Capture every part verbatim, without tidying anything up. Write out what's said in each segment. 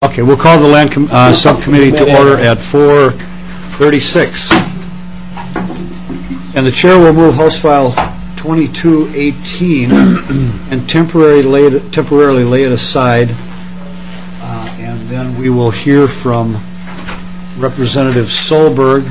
Okay, we'll call the Land com uh, Subcommittee to order at four thirty-six. And the Chair will move House File twenty-two eighteen and temporarily lay it, temporarily lay it aside. Uh, and then we will hear from Representative Solberg,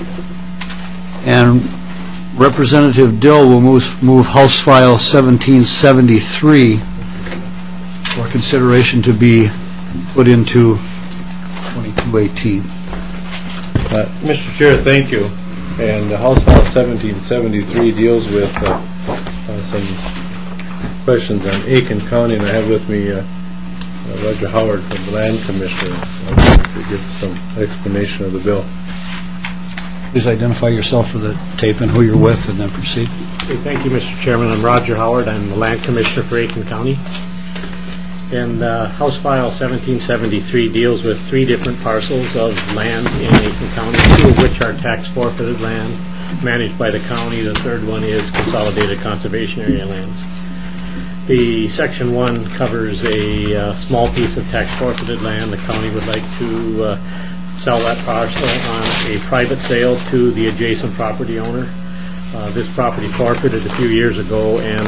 and Representative Dill will move, move House File seventeen seventy-three for consideration to be put into twenty-two eighteen. Uh, Mister Chair, thank you. And uh, House File seventeen seventy-three deals with uh, uh, some questions on Aiken County, and I have with me uh, uh, Roger Howard from the Land Commissioner uh, to give some explanation of the bill. Please identify yourself for the tape and who you're with, and then proceed. Okay, thank you, Mister Chairman. I'm Roger Howard. I'm the Land Commissioner for Aiken County. And uh, House File seventeen seventy-three deals with three different parcels of land in Aiken County, two of which are tax forfeited land managed by the county. The third one is consolidated conservation area lands. The Section one covers a uh, small piece of tax forfeited land. The county would like to uh, sell that parcel on a private sale to the adjacent property owner. Uh, this property forfeited a few years ago, and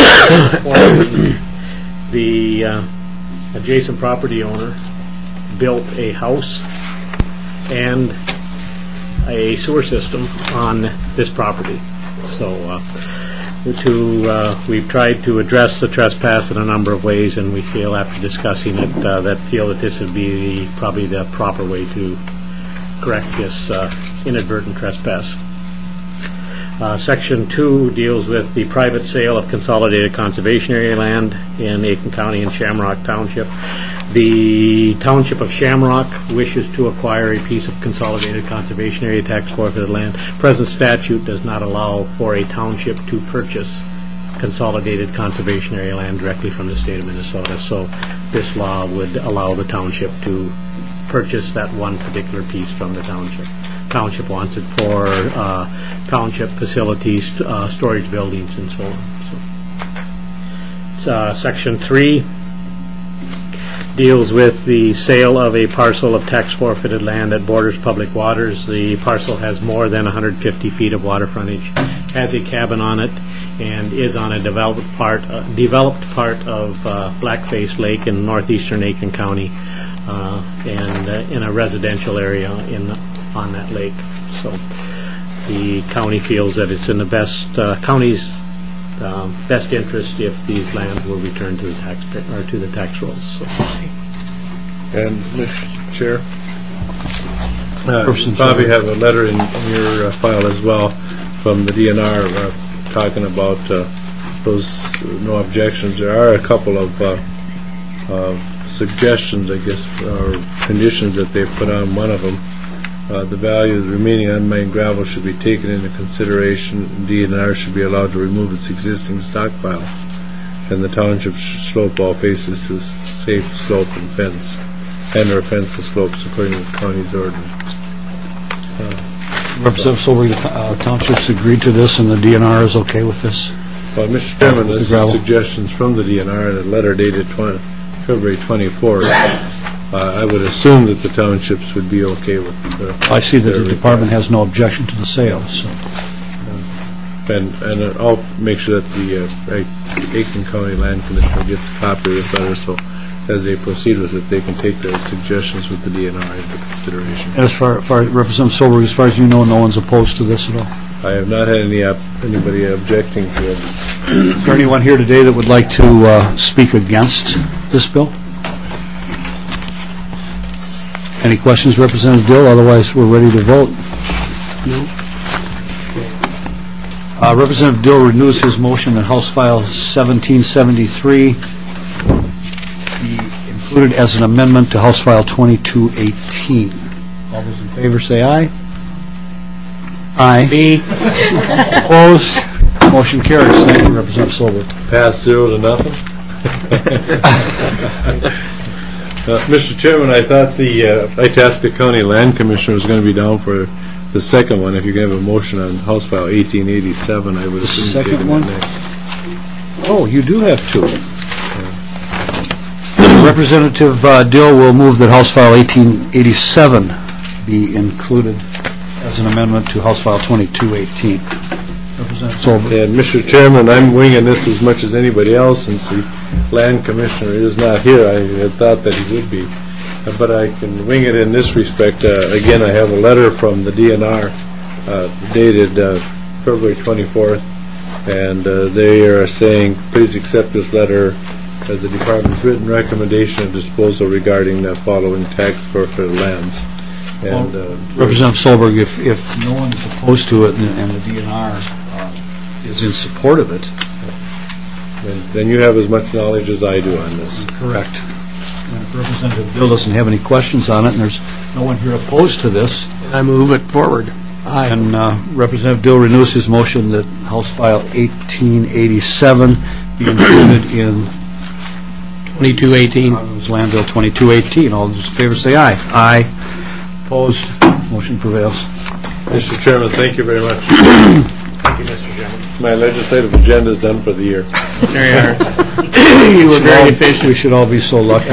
the uh, adjacent property owner built a house and a sewer system on this property. So uh, to, uh, we've tried to address the trespass in a number of ways, and we feel after discussing it uh, that feel that this would be the, probably the proper way to correct this uh, inadvertent trespass. Uh, Section two deals with the private sale of consolidated conservation area land in Aiken County and Shamrock Township. The Township of Shamrock wishes to acquire a piece of consolidated conservation area tax forfeited land. Present statute does not allow for a township to purchase consolidated conservation area land directly from the state of Minnesota, so this law would allow the township to purchase that one particular piece from the township. Township wants it for uh, township facilities, uh, storage buildings, and so on. So, uh, Section three deals with the sale of a parcel of tax forfeited land that borders public waters. The parcel has more than one hundred fifty feet of water frontage, has a cabin on it, and is on a developed part, uh, developed part of uh, Blackface Lake in northeastern Aiken County, uh, and uh, in a residential area in the on that lake. So the county feels that it's in the best uh, county's um, best interest if these lands will return to the tax or to the tax rolls. So. And Mister Chair, uh, you probably have a letter in, in your uh, file as well from the D N R uh, talking about uh, those uh, no objections. There are a couple of uh, uh, suggestions, I guess, or conditions that they put on. One of them, Uh, the value of the remaining unmined gravel should be taken into consideration. D N R should be allowed to remove its existing stockpile, and the township should slope all faces to safe slope and fence, and or fence the slopes according to the county's ordinance. Uh, Representative Solberg, the uh, townships agreed to this, and the D N R is okay with this? Well, Mister Chairman, this is suggestions from the D N R in a letter dated February twenty-fourth. Uh, I would assume that the townships would be okay with uh, I see that the request. department has no objection to the sale. So. And, and uh, I'll make sure that the uh, Aiken County Land Commissioner gets a copy of this letter, so as they proceed with it, they can take their suggestions with the D N R into consideration. And as far, far Representative Solberg, as far as you know, no one's opposed to this at all? I have not had any uh, anybody objecting to it. Is there anyone here today that would like to uh, speak against this bill? Any questions, Representative Dill? Otherwise, we're ready to vote. No. Uh, Representative Dill renews his motion that House File seventeen seventy-three be included as an amendment to House File twenty-two eighteen. All those in favor say aye. Aye. B. Opposed? Motion carries. Thank you, Representative Solberg. Pass zero to nothing. Uh, Mister Chairman, I thought the uh, Itasca County Land Commissioner was going to be down for the second one. If you can have a motion on House File eighteen eighty-seven, I would assume. Second one? Oh, you do have two. Representative uh, Dill will move that House File eighteen eighty-seven be included as an amendment to House File twenty-two eighteen. Representative Solberg. And Mister Chairman, I'm winging this as much as anybody else since the land commissioner is not here. I had thought that he would be, uh, but I can wing it in this respect. Uh, again, I have a letter from the D N R uh, dated uh, February twenty-fourth, and uh, they are saying, please accept this letter as the department's written recommendation of disposal regarding the following tax forfeited lands. And uh, Representative Solberg, if, if no one is opposed to it and, and the D N R uh, is in support of it, then, then you have as much knowledge as I do on this. correct. And if Representative Dill doesn't have any questions on it, and there's no one here opposed to this, I move it forward. Aye. and uh, Representative Dill renews his motion that House File eighteen eighty-seven be included in twenty-two eighteen. Congress Land Bill twenty-two eighteen. All those in favor say aye. Aye. Opposed? Motion prevails. Mister Chairman, thank you very much. Thank you, Mister Chairman. My legislative agenda is done for the year. There you are. You were very efficient. We should all be so lucky.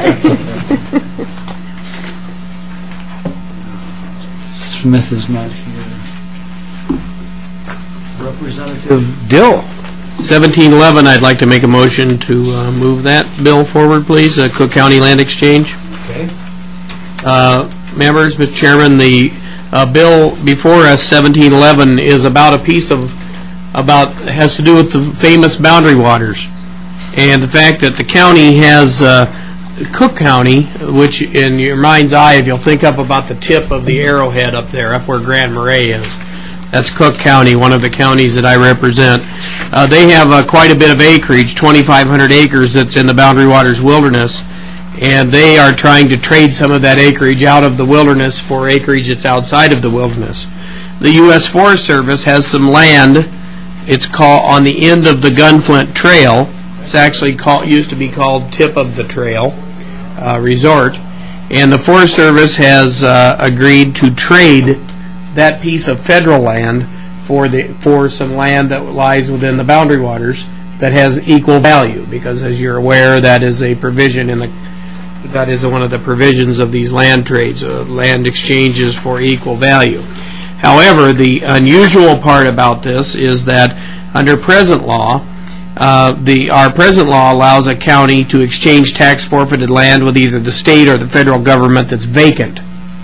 Smith is not here. Representative Dill. seventeen eleven, I'd like to make a motion to uh, move that bill forward, please, uh, Cook County Land Exchange. Okay. Uh, Members, Mister Chairman, the uh, bill before us, seventeen eleven, is about a piece of, about, has to do with the famous boundary waters. And the fact that the county has, uh, Cook County, which in your mind's eye, if you'll think up about the tip of the arrowhead up there, up where Grand Marais is, that's Cook County, one of the counties that I represent. Uh, they have uh, quite a bit of acreage, twenty-five hundred acres that's in the Boundary Waters Wilderness, and they are trying to trade some of that acreage out of the wilderness for acreage that's outside of the wilderness. The U S Forest Service has some land. It's called on the end of the Gunflint Trail. It's actually called, used to be called Tip of the Trail uh, Resort, and the Forest Service has uh, agreed to trade that piece of federal land for the for some land that lies within the boundary waters that has equal value, because as you're aware, that is a provision in the that is one of the provisions of these land trades, uh, land exchanges for equal value. However, the unusual part about this is that under present law, uh, the our present law allows a county to exchange tax forfeited land with either the state or the federal government that's vacant.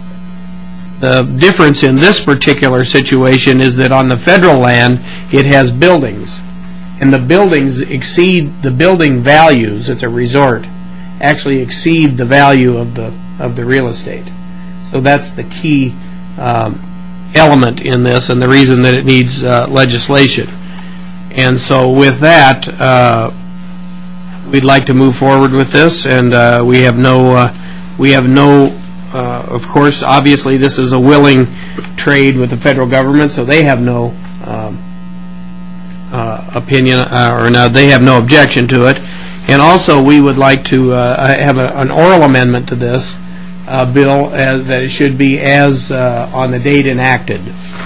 The difference in this particular situation is that on the federal land, it has buildings, and the buildings exceed the building values. It's a resort. Actually exceed the value of the of the real estate. So that's the key um, element in this, and the reason that it needs uh, legislation. And so with that, uh, we'd like to move forward with this, and uh, we have no uh, we have no. Uh, of course, obviously, this is a willing trade with the federal government, so they have no um, uh, opinion, uh, or no, they have no objection to it. And also, we would like to uh, have a, an oral amendment to this uh, bill as, that it should be as uh, on the date enacted.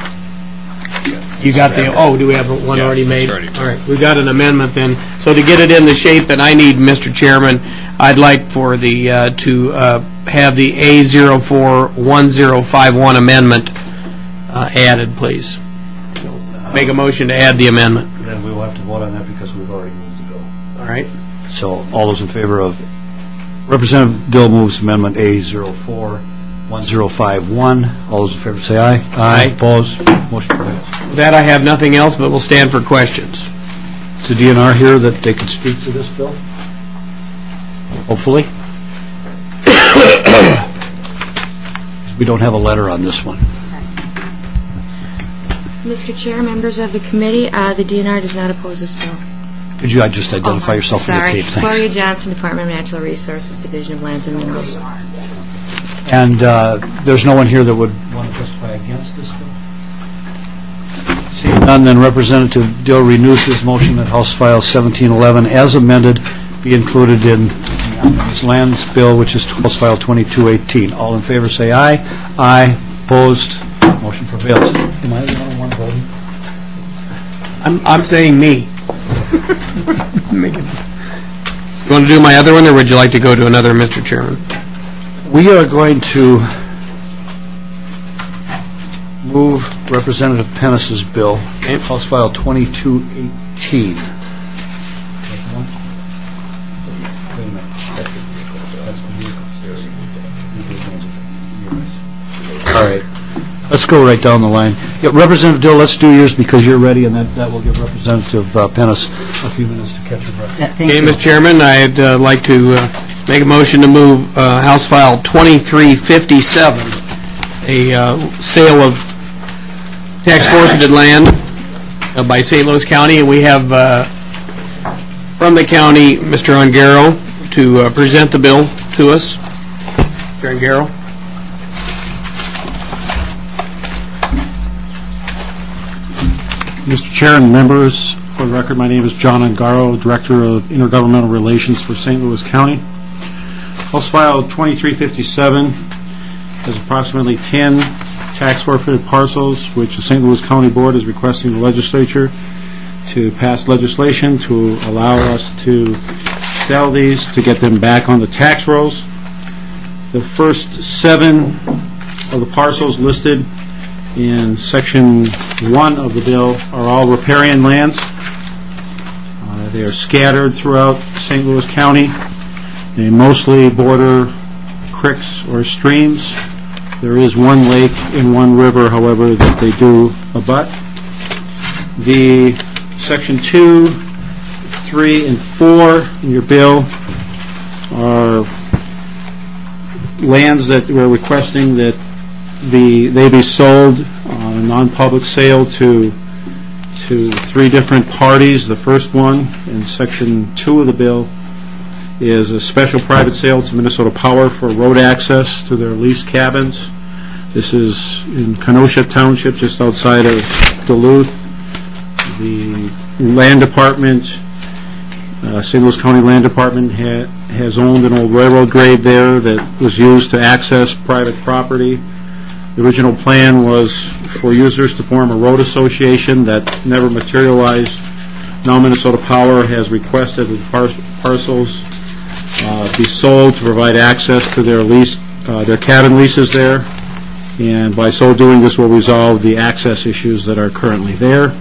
You got the, oh, do we have one Yeah, already made? it's already- All right, we've got an amendment then. So to get it in the shape that I need, Mister Chairman, I'd like for the, uh, to uh, have the A zero four one zero five one amendment uh, added, please. Make a motion to add the amendment. Then we will have to vote on that because we've already moved the bill. All right? So all those in favor of Representative Dill moves Amendment A zero four one zero five one. All those in favor say aye. Aye. Opposed? Motion prevails. With that, I have nothing else, but we'll stand for questions. To D N R here that they could speak to this bill? Hopefully. We don't have a letter on this one. Mister Chair, members of the committee, uh, the D N R does not oppose this bill. Could you uh, just identify Oh, yourself for the sorry. tape? Thanks. Gloria Johnson, Department of Natural Resources, Division of Lands and Minerals. And uh, there's no one here that would want to testify against this bill? Seeing none, then Representative Dill renews his motion that House File seventeen eleven, as amended, be included in this lands bill, which is House File twenty-two eighteen. All in favor say aye. Aye. Opposed? Motion prevails. Am I the only one voting? I'm, I'm saying me. Make it- You want to do my other one, or would you like to go to another, Mister Chairman? We are going to move Representative Pennis's bill, Okay. House File twenty-two eighteen. All right. Let's go right down the line. Yeah, Representative Dill, let's do yours because you're ready, and that, that will give Representative uh, Pennis a few minutes to catch her breath. Okay, Mister Chairman, I'd uh, like to uh, make a motion to move uh, House File twenty-three fifty-seven, a uh, sale of tax forfeited land uh, by Saint Louis County, and we have uh, from the county Mister Ongaro to uh, present the bill to us. Mister Ongaro. Mister Chair and members, for the record, my name is John Ongaro, Director of Intergovernmental Relations for Saint Louis County. House File twenty-three fifty-seven has approximately ten tax forfeited parcels, which the Saint Louis County Board is requesting the legislature to pass legislation to allow us to sell these to get them back on the tax rolls. The first seven of the parcels listed in Section one of the bill are all riparian lands. Uh, they are scattered throughout Saint Louis County. They mostly border creeks or streams. There is one lake and one river, however, that they do abut. The Section two, three, and four in your bill are lands that we're requesting that be they be sold on a non-public sale to to three different parties. The first one in Section two of the bill is a special private sale to Minnesota Power for road access to their leased cabins. This is in Kenosha Township, just outside of Duluth. The Land Department, uh, Saint Louis County Land Department, ha has owned an old railroad grade there that was used to access private property. The original plan was for users to form a road association that never materialized. Now Minnesota Power has requested that the par parcels uh, be sold to provide access to their lease, uh, their cabin leases there, and by so doing, this will resolve the access issues that are currently there.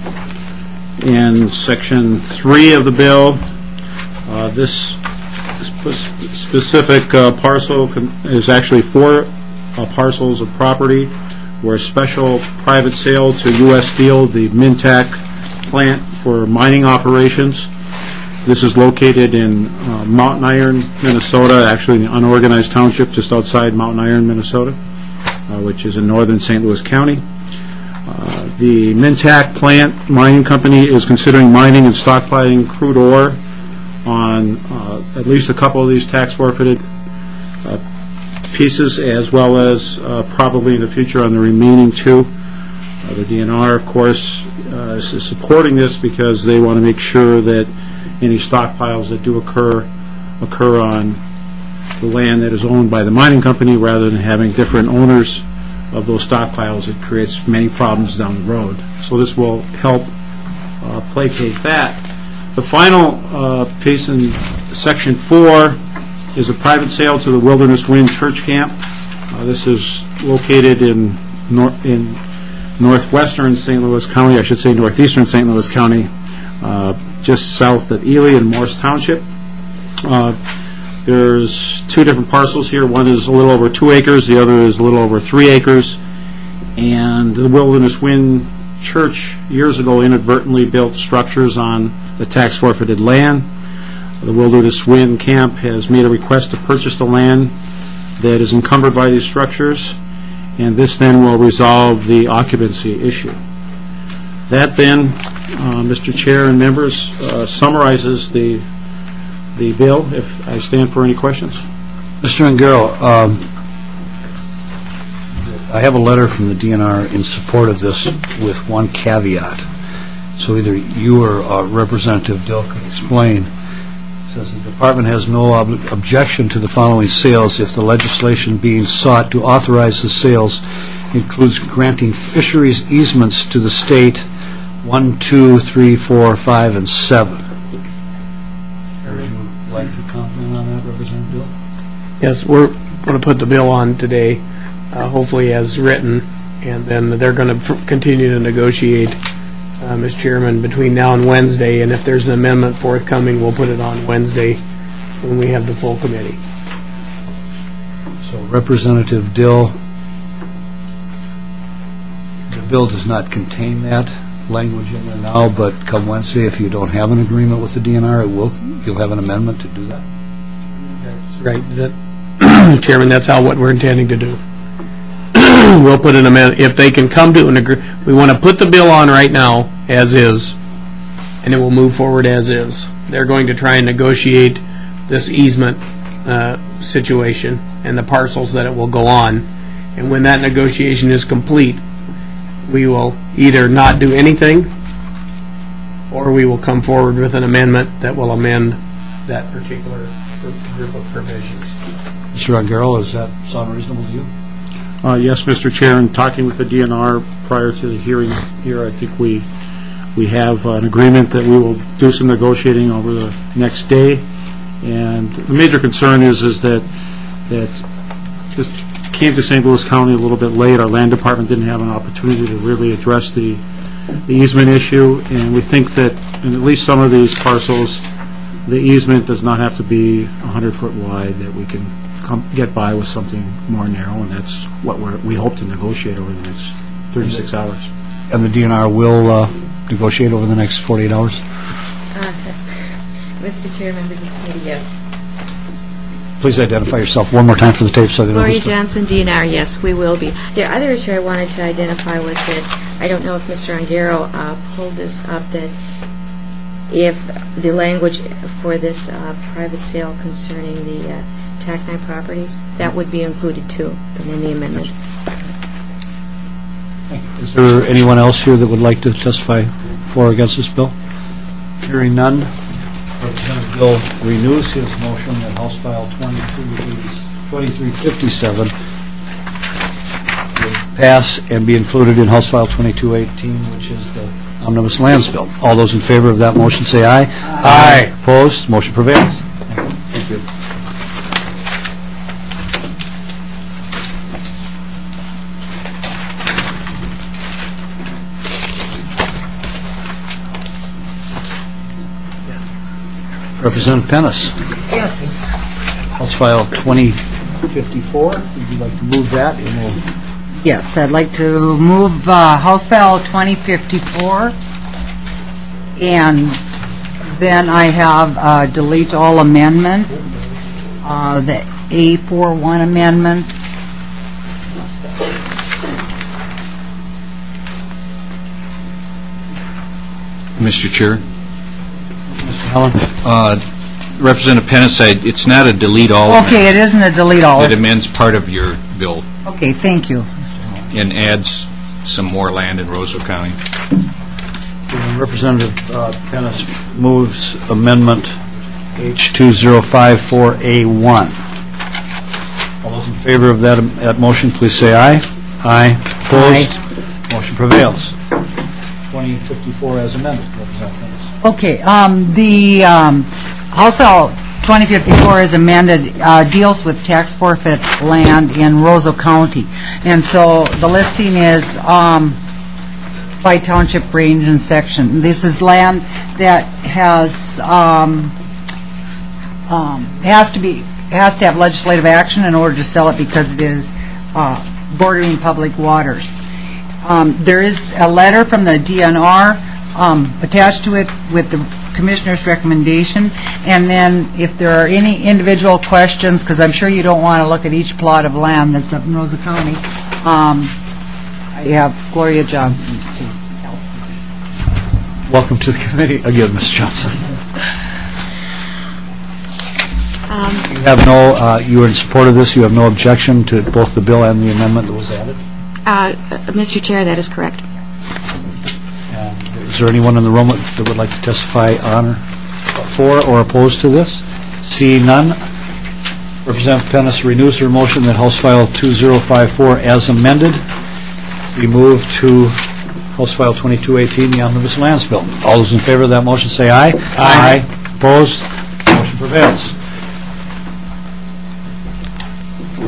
In Section three of the bill, uh, this sp specific uh, parcel is actually four Uh, parcels of property where special private sale to U S Steel, the Mintac plant for mining operations. This is located in uh, Mountain Iron, Minnesota, actually in an unorganized township just outside Mountain Iron, Minnesota, uh, which is in northern Saint Louis County. Uh, the Mintac plant mining company is considering mining and stockpiling crude ore on uh, at least a couple of these tax forfeited uh, pieces, as well as uh, probably in the future on the remaining two. Uh, the D N R, of course, uh, is supporting this because they want to make sure that any stockpiles that do occur occur on the land that is owned by the mining company rather than having different owners of those stockpiles. It creates many problems down the road. So this will help uh, placate that. The final uh, piece in Section four is a private sale to the Wilderness Wind Church Camp. Uh, this is located in, nor in northwestern Saint Louis County, I should say northeastern Saint Louis County, uh, just south of Ely in Morse Township. Uh, there's two different parcels here. One is a little over two acres, the other is a little over three acres. And the Wilderness Wind Church years ago inadvertently built structures on the tax forfeited land. The Wilderness Wind Camp has made a request to purchase the land that is encumbered by these structures, and this then will resolve the occupancy issue. That then, uh, Mister Chair and members, uh, summarizes the the bill. If I stand for any questions. Mister Ongaro, um, I have a letter from the D N R in support of this with one caveat. So either you or uh, Representative Dill could explain. It says the department has no ob objection to the following sales if the legislation being sought to authorize the sales includes granting fisheries easements to the state one, two, three, four, five, and seven. Would you like Yes, we're going to put the bill on today, uh, hopefully as written, and then they're going to f- continue to negotiate, uh, Miz Chairman, between now and Wednesday, and if there's an amendment forthcoming, we'll put it on Wednesday when we have the full committee. So Representative Dill, the bill does not contain that language in there now, but come Wednesday, if you don't have an agreement with the D N R, it will, you'll have an amendment to do that. That's right. That, Chairman, that's how, what we're intending to do. We'll put an amendment, if they can come to an agree, we want to put the bill on right now, as is, and it will move forward as is. They're going to try and negotiate this easement uh, situation and the parcels that it will go on, and when that negotiation is complete, we will either not do anything, or we will come forward with an amendment that will amend that particular group of provisions. Mister Ungaro, does that sound reasonable to you? Uh, Yes, Mister Chair, in talking with the D N R prior to the hearing here, I think we we have an agreement that we will do some negotiating over the next day. And the major concern is is that that this came to Saint Louis County a little bit late. Our land department didn't have an opportunity to really address the the easement issue, and we think that in at least some of these parcels, the easement does not have to be one hundred foot wide, that we can come, get by with something more narrow, and that's what we're, we hope to negotiate over the next thirty-six hours. And the D N R will uh, negotiate over the next forty-eight hours? Uh, Mister Chair, members of the committee, yes. Please identify yourself one more time for the tape so they know Gloria who's- Johnson, D N R, yes, we will be. The other issue I wanted to identify was that, I don't know if Mister Ungaro uh, pulled this up, that if the language for this uh, private sale concerning the uh, T A C nine properties, that would be included too, but in the amendment. Is there anyone else here that would like to testify for or against this bill? Hearing none, Representative Bill renews his motion that House File twenty-three fifty-seven would pass and be included in House File twenty-two eighteen, which is the Omnibus Lands Bill. All those in favor of that motion say aye. Aye. Opposed? Motion prevails. Thank you. Representative Pennis. Yes, House File twenty fifty-four. Would you like to move that? And we'll yes, I'd like to move uh, House File twenty fifty-four, and then I have uh, delete all amendment, uh, the A forty-one amendment. Mister Chair, Mister Helen. uh, Representative Pennis, I- it's not a delete all. Okay, it isn't a delete all. It amends part of your bill Okay, thank you. and adds some more land in Roseville County. Representative uh, Pennis moves amendment H two zero five four A one. All those in favor of that that motion, please say aye. Aye. Opposed? Motion prevails. twenty fifty-four as amended, Representative Pennis. Okay, um, the um, House File twenty fifty-four is amended, uh, deals with tax forfeit land in Roseville County. And so the listing is um, by township, range, and section. This is land that has, um, um, has to be, has to have legislative action in order to sell it because it is uh, bordering public waters. Um, There is a letter from the D N R um, attached to it with the Commissioner's recommendation, and then if there are any individual questions, because I'm sure you don't want to look at each plot of land that's up in Roseville County, um, I have Gloria Johnson to help. Welcome to the committee again, Miz Johnson. Um, You have no, uh, you are in support of this, you have no objection to both the bill and the amendment that was added? uh, uh, Mister Chair, that is correct. And is there anyone in the room that would like to testify on or for or opposed to this? Seeing none, Representative Pennis renews her motion that House File two zero five four as amended be moved to House File twenty-two eighteen, the Omnibus Lands Bill. All those in favor of that motion say aye. Aye. Opposed? Motion prevails.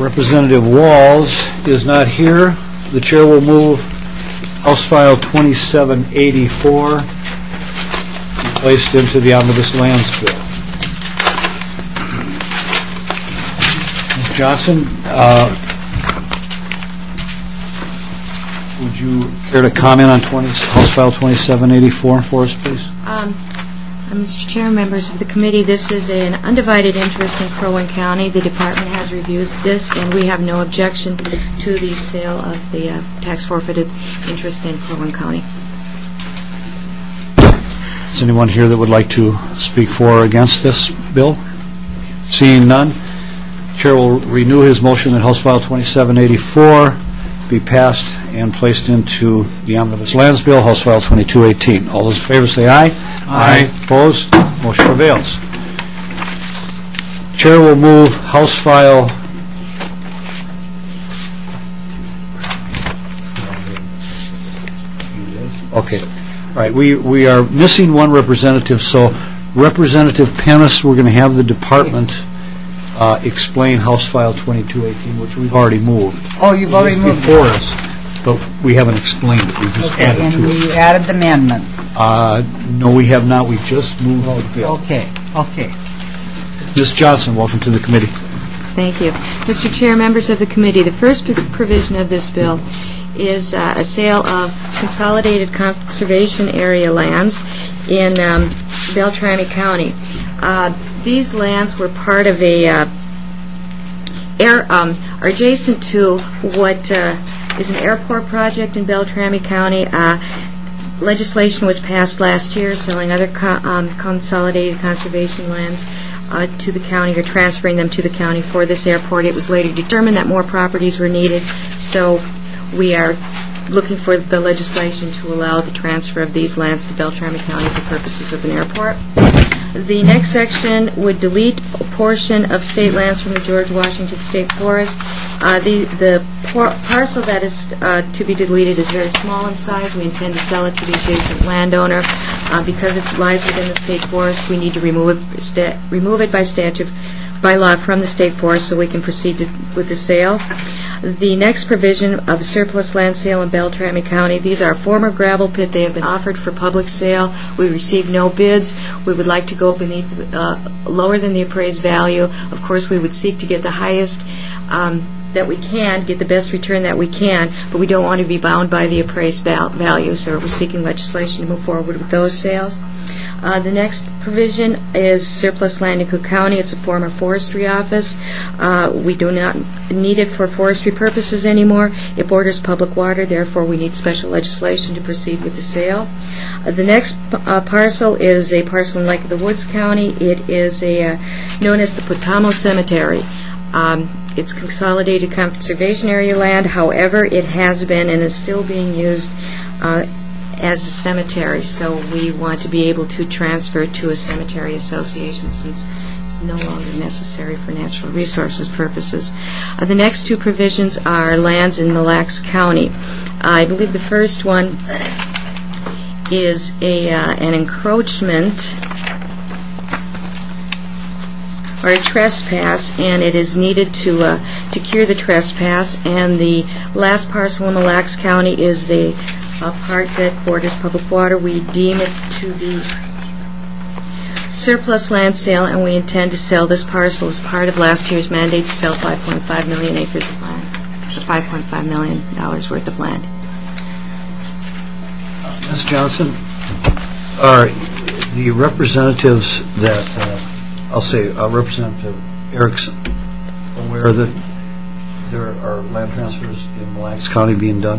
Representative Walls is not here. The chair will move House File twenty-seven eighty-four, placed into the Omnibus Lands Bill. Miz Johnson, uh, would you care to comment on twenty, House File twenty-seven eighty-four for us, please? Um, uh, Mister Chair, members of the committee, this is an undivided interest in Crow Wing County. The department has reviewed this, and we have no objection to the sale of the uh, tax forfeited interest in Crow Wing County. Is anyone here that would like to speak for or against this bill? Seeing none, Chair will renew his motion that House File twenty-seven eighty-four be passed and placed into the Omnibus Lands Bill, House File twenty-two eighteen. All those in favor say aye. Aye. Opposed? Motion prevails. Chair will move House File Okay. All right. We, we are missing one representative, so Representative Pennis, we're going to have the department uh, explain House File twenty-two eighteen, which we've already moved. Oh, you've already moved Before it. us, but we haven't explained it. We've just Okay, added and to we it. added the amendments. Uh, no, we have not. We just moved the bill. Okay, okay. Miz Johnson, welcome to the committee. Thank you. Mister Chair, members of the committee, the first provision of this bill is uh, a sale of consolidated conservation area lands in um, Beltrami County. Uh, these lands were part of a uh, air, um, are adjacent to what uh, is an airport project in Beltrami County. Uh, legislation was passed last year selling other co- um, consolidated conservation lands uh, to the county, or transferring them to the county for this airport. It was later determined that more properties were needed, so we are looking for the legislation to allow the transfer of these lands to Beltrami County for purposes of an airport. The next section would delete a portion of state lands from the George Washington State Forest. Uh, the the par- parcel that is uh, to be deleted is very small in size. We intend to sell it to the adjacent landowner. Uh, because it lies within the state forest, we need to remove it, sta- remove it by statute, by law, from the state forest so we can proceed to, with the sale. The next provision of a surplus land sale in Beltrami County, these are former gravel pit. They have been offered for public sale. We received no bids. We would like to go beneath, uh, lower than the appraised value. Of course, we would seek to get the highest um, that we can, get the best return that we can, but we don't want to be bound by the appraised val- value, so we're seeking legislation to move forward with those sales. Uh, the next provision is surplus land in Cook County. It's a former forestry office. Uh, we do not need it for forestry purposes anymore. It borders public water, therefore we need special legislation to proceed with the sale. Uh, the next uh, parcel is a parcel in Lake of the Woods County. It is a uh, known as the Potamo Cemetery. Um, it's consolidated conservation area land. However, it has been and is still being used uh, as a cemetery, so we want to be able to transfer it to a cemetery association since it's no longer necessary for natural resources purposes. Uh, the next two provisions are lands in Mille Lacs County. Uh, I believe the first one is a uh, an encroachment or a trespass, and it is needed to uh, to cure the trespass. And the last parcel in Mille Lacs County is the uh, part that borders public water. We deem it to be surplus land sale, and we intend to sell this parcel as part of last year's mandate to sell five point five million acres of land, five point five million dollars worth of land. Miz Johnson, are the representatives that, uh, I'll say uh, Representative Erickson, aware that there are land transfers in Mille Lacs County being done?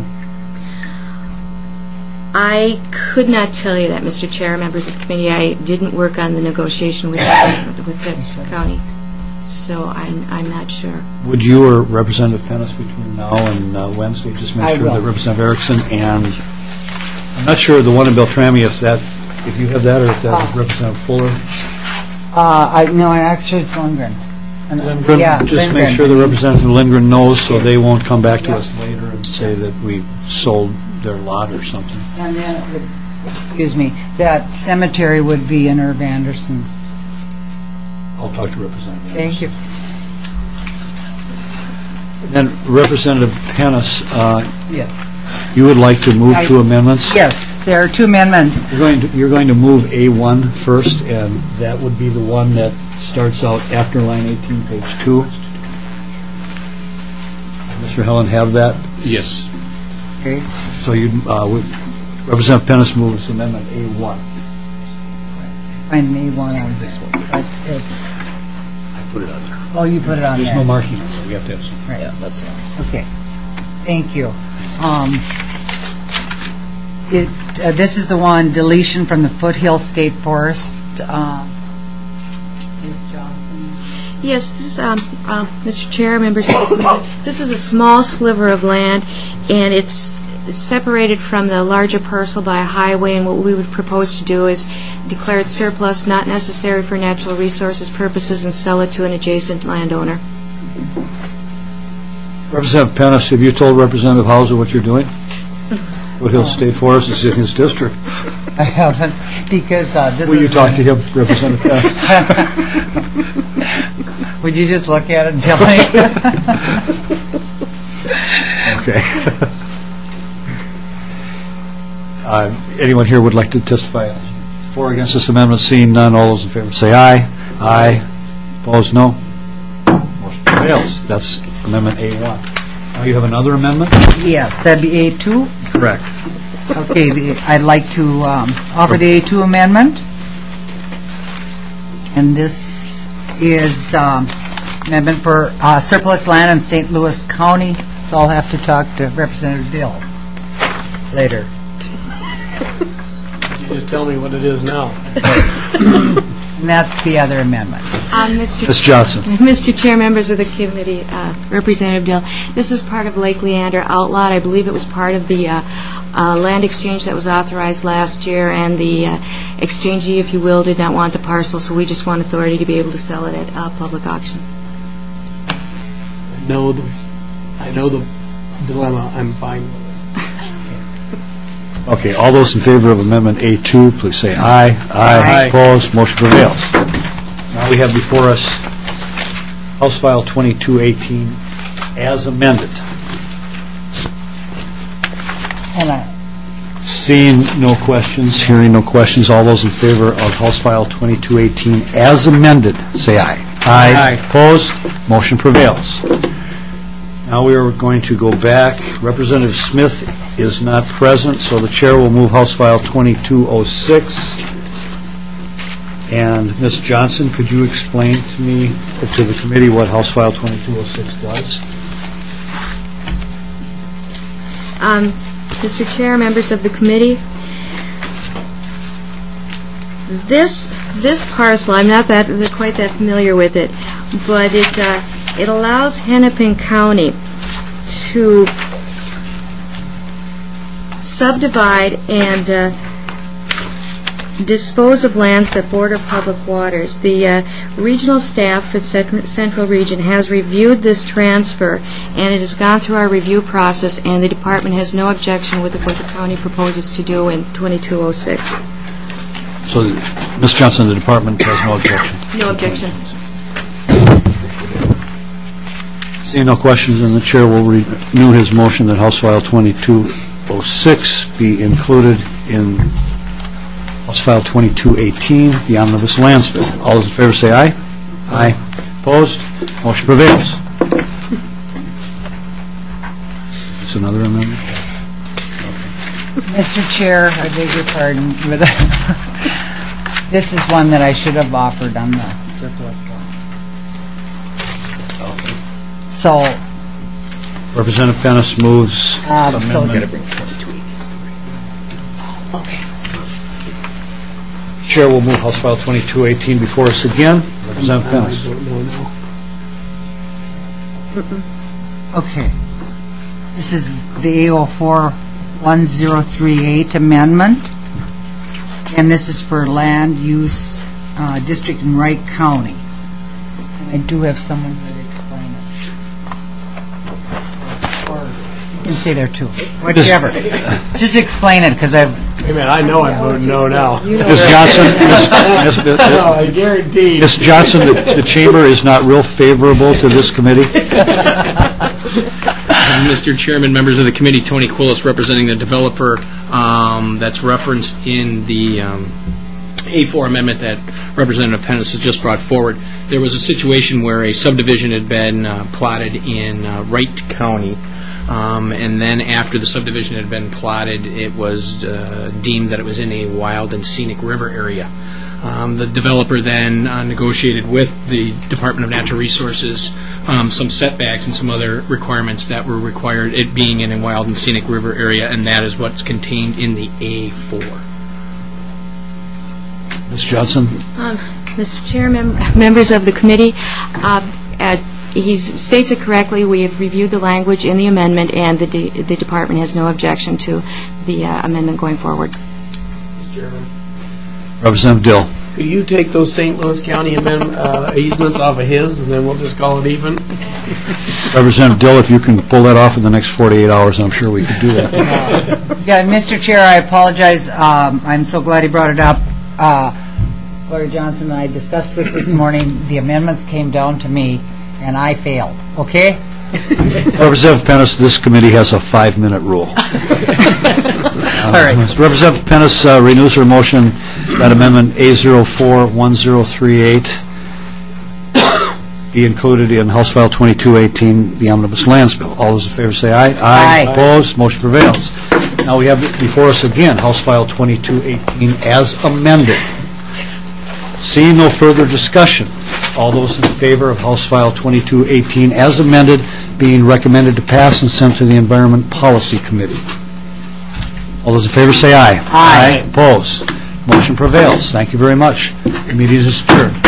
I could not tell you that, Mister Chair, members of the committee. I didn't work on the negotiation with the, with the county, so I'm, I'm not sure. Would you or Representative Pennis between now and uh, Wednesday just make I sure will. that Representative Erickson and, I'm not sure the one in Beltrami, if that, if you have that, or if that is Uh. Representative Fuller. Uh, I, no, actually it's Lundgren. And- Lindgren, Yeah, just make Lindgren. sure the Representative Lindgren knows, so they won't come back to us later and say that we sold their lot or something. And then, it would- excuse me, that cemetery would be in Irv Anderson's. I'll talk to Representative Thank you. Anderson. Then Representative Pennis, uh, Yes. you would like to move to amendments? Yes, there are two amendments. You're going to, you're going to move A one first, and that would be the one that starts out after line eighteen, page two. Mister Helen, have that? Yes. Okay. So you, uh, would- Representative Pennis moves amendment A one. Find A one on this one. I put it on there. Oh, you put it on There's there. no marking. We have to have some. Right. Yeah, that's, uh, Okay, thank you. Um, It, uh, this is the one, deletion from the Foothill State Forest. uh, Miz Johnson? Yes, this, um, uh, Mister Chair, members of the committee, this is a small sliver of land, and it's separated from the larger parcel by a highway, and what we would propose to do is declare it surplus, not necessary for natural resources purposes, and sell it to an adjacent landowner. Representative Pennis, have you told Representative Hauser what you're doing? Foothill State Forest is in his district. I haven't, because uh, this is... Will you talk to him, Representative Pennis? Would you just look at it and tell me? Okay. Uh, Anyone here would like to testify for or against this amendment? Seeing none, all those in favor say aye. Aye. Opposed, no. Motion fails. That's Amendment A one. Now you have another amendment? Yes, that'd be A two. Correct. Okay, the- I'd like to um, offer the A two amendment. And this is um, amendment for uh, surplus land in Saint Louis County, so I'll have to talk to Representative Dill later. You just tell me what it is now. And that's the other amendment. Um, Mister Miz Johnson. Mister Chair, members of the committee, uh, Representative Dill, this is part of Lake Leander outlot. I believe it was part of the uh, uh, land exchange that was authorized last year, and the uh, exchangee, if you will, did not want the parcel, so we just want authority to be able to sell it at uh, public auction. I know the, I know the dilemma. I'm fine with it. Okay, all those in favor of Amendment A two, please say aye. Aye. Opposed, motion prevails. Now we have before us House File twenty-two eighteen as amended. Hold on. Seeing no questions, hearing no questions, all those in favor of House File twenty-two eighteen as amended, say aye. Aye. Opposed, motion prevails. Now we are going to go back. Representative Smith is not present, so the chair will move House File twenty-two oh six. And Miz Johnson, could you explain to me, to the committee, what House File twenty-two oh six does? Um, Mister Chair, members of the committee, this this parcel, I'm not that quite that familiar with it, but it uh, it allows Hennepin County to subdivide and uh, dispose of lands that border public waters. The uh, regional staff for Cent- Central Region has reviewed this transfer, and it has gone through our review process, and the department has no objection with what the county proposes to do in twenty-two oh six. So, Miz Johnson, the department has no objection. No objection. Seeing no questions, then the chair will renew his motion that House File twenty-two oh six be included in House File twenty-two eighteen, the omnibus lands bill. All those in favor say aye. Aye. Opposed? Motion prevails. Is another amendment? Mister Chair, I beg your pardon, but this is one that I should have offered on the surplus land. So, Representative Pennis moves Um, so- amendment. Chair will move House File twenty-two eighteen before us again. Representative I Pennis. don't know now. okay. This is the A O four one zero three eight amendment, and this is for land use uh, district in Wright County. And I do have someone here to explain it. Or you can say there too, whichever. Just explain it, because I've Wait a minute, I know I'm voting no now. Miz Johnson, Miz- Miz- No, I guarantee. Miz Johnson, the the chamber is not real favorable to this committee. Mister Chairman, members of the committee, Tony Quillis representing the developer um, that's referenced in the um, A four amendment that Representative Pennis has just brought forward. There was a situation where a subdivision had been uh, plotted in uh, Wright County, um, and then after the subdivision had been plotted, it was uh, deemed that it was in a wild and scenic river area. Um, the developer then uh, negotiated with the Department of Natural Resources um, some setbacks and some other requirements that were required, it being in a wild and scenic river area, and that is what's contained in the A four. Miz Johnson? Um, Mister Chair, mem- members of the committee, uh, uh, he states it correctly. We have reviewed the language in the amendment, and the, de- the department has no objection to the uh, amendment going forward. Mister Chairman. Representative Dill? Could you take those Saint Louis County amendment, uh, easements off of his, and then we'll just call it even? Representative Dill, if you can pull that off in the next forty-eight hours, I'm sure we could do that. Yeah, Mister Chair, I apologize. Um, I'm so glad he brought it up. Uh, Gloria Johnson and I discussed this this morning. The amendments came down to me, and I failed. Okay? Representative Pennis, this committee has a five-minute rule. All right. Representative Pennis uh, renews her motion that Amendment A zero four one zero three eight be included in House File twenty-two eighteen, the Omnibus Lands Bill. All those in favor say aye. Aye. Opposed? Motion prevails. Now we have before us again House File twenty-two eighteen as amended. Seeing no further discussion, all those in favor of House File twenty-two eighteen as amended being recommended to pass and sent to the Environment Policy Committee. All those in favor say aye. Aye. Opposed? Motion prevails. Thank you very much. The meeting is adjourned.